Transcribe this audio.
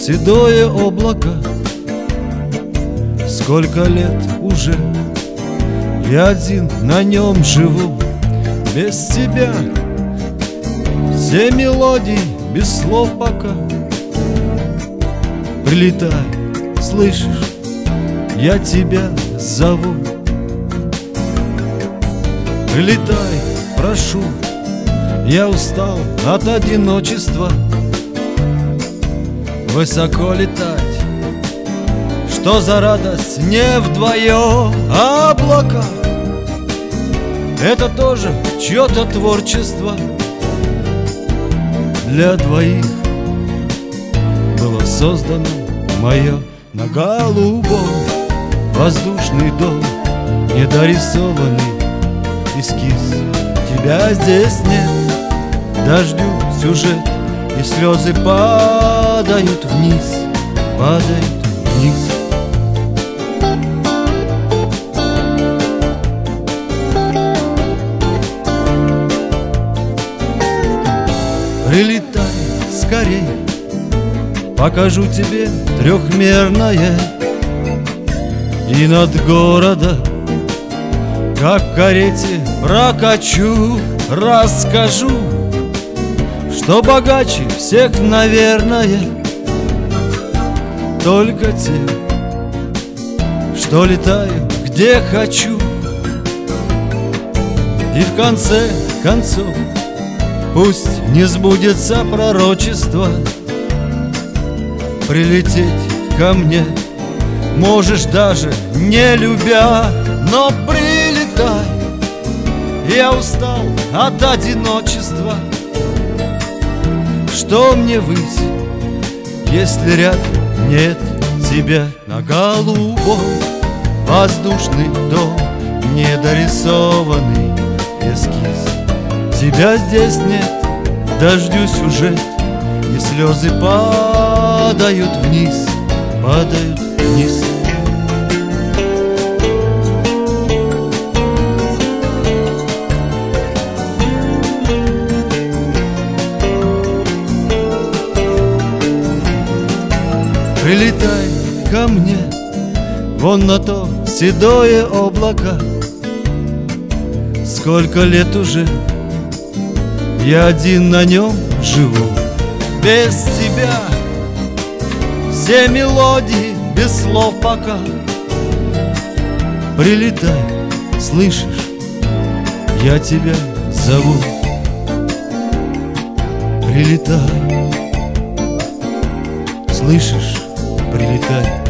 седое облако. Сколько лет уже я один на нем живу. Без тебя все мелодии без слов пока. Прилетай, слышишь, я тебя зову. Прилетай, прошу, я устал от одиночества. Высоко летать, что за радость не вдвоем. А облака — это тоже чье-то творчество. Для двоих было создано мое на голубом воздушный дом, недорисованный эскиз. Тебя здесь нет, дождю сюжет, и слезы падают вниз, падают вниз. Прилетай скорей, покажу тебе трехмерное. И над городом, как в карете, прокачу. Расскажу, что богаче всех, наверное, только те, что летаю, где хочу. И в конце концов пусть не сбудется пророчество. Прилететь ко мне можешь даже не любя, но прилетай, я устал от одиночества. Что мне выйти, если рядом нет тебя? На голубом воздушный дом, недорисованный эскиз. Тебя здесь нет, дождю сюжет, и слезы падают вниз, падают вниз. Прилетай ко мне, вон на то седое облако. Сколько лет уже я один на нем живу. Без тебя все мелодии без слов пока. Прилетай, слышишь, я тебя зову. Прилетай, слышишь, прилетай.